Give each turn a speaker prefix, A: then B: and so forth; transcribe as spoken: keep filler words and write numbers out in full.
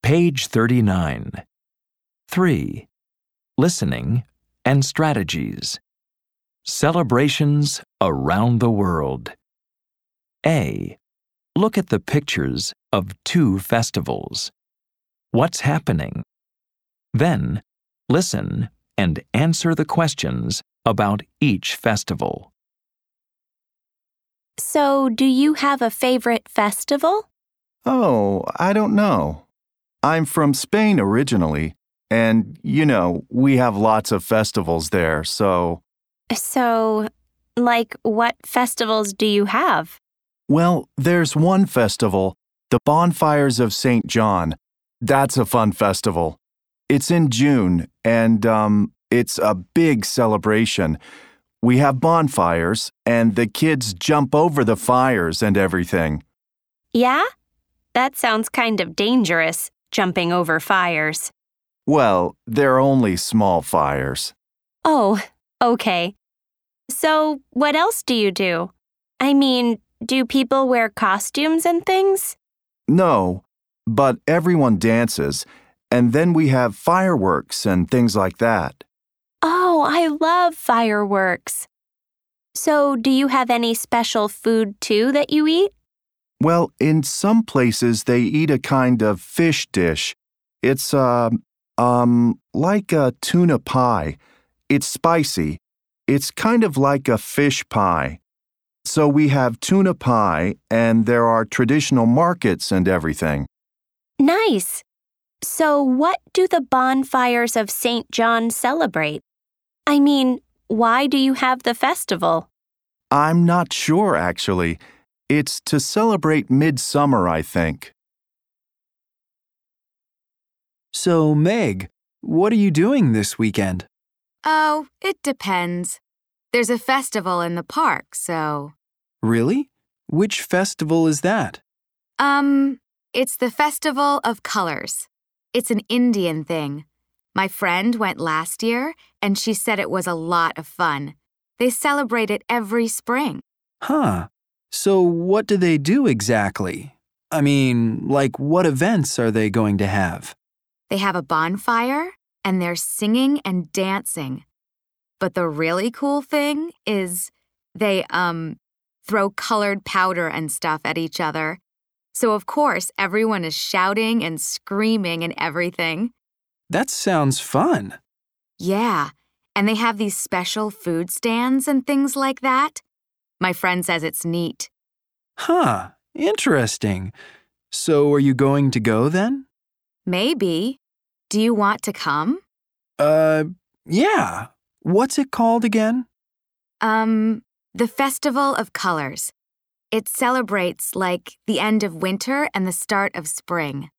A: Page thirty-nine. three. Listening and strategies. Celebrations around the world. A. Look at the pictures of two festivals. What's happening? Then, listen and answer the questions about each festival.
B: So, do you have a favorite festival?
C: Oh, I don't know. I'm from Spain originally, and, you know, we have lots of festivals there, so...
B: So, like, what festivals do you have?
C: Well, there's one festival, the Bonfires of Saint John. That's a fun festival. It's in June, and, um, it's a big celebration. We have bonfires, and the kids jump over the fires and everything.
B: Yeah? That sounds kind of dangerous, jumping over fires.
C: Well, they're only small fires.
B: Oh, okay. So, what else do you do? I mean, do people wear costumes and things?
C: No, but everyone dances, and then we have fireworks and things like that.
B: Oh, I love fireworks. So, do you have any special food too that you eat?
C: Well, in some places they eat a kind of fish dish. It's, uh, um, like a tuna pie. It's spicy. It's kind of like a fish pie. So we have tuna pie, and there are traditional markets and everything.
B: Nice. So, what do the bonfires of Saint John celebrate? I mean, why do you have the festival?
C: I'm not sure, actually. It's to celebrate midsummer, I think.
D: So, Meg, what are you doing this weekend?
E: Oh, it depends. There's a festival in the park, so...
D: Really? Which festival is that?
E: Um, it's the Festival of Colors. It's an Indian thing. My friend went last year, and she said it was a lot of fun. They celebrate it every spring.
D: Huh. So what do they do exactly? I mean, like what events are they going to have?
E: They have a bonfire, and they're singing and dancing. But the really cool thing is they, um, throw colored powder and stuff at each other. So, of course, everyone is shouting and screaming and everything.
D: That sounds fun.
E: Yeah, and they have these special food stands and things like that. My friend says it's neat.
D: Huh, interesting. So are you going to go then?
E: Maybe. Do you want to come?
D: Uh, yeah. What's it called again?
E: Um, the Festival of Colors. It celebrates, like, the end of winter and the start of spring.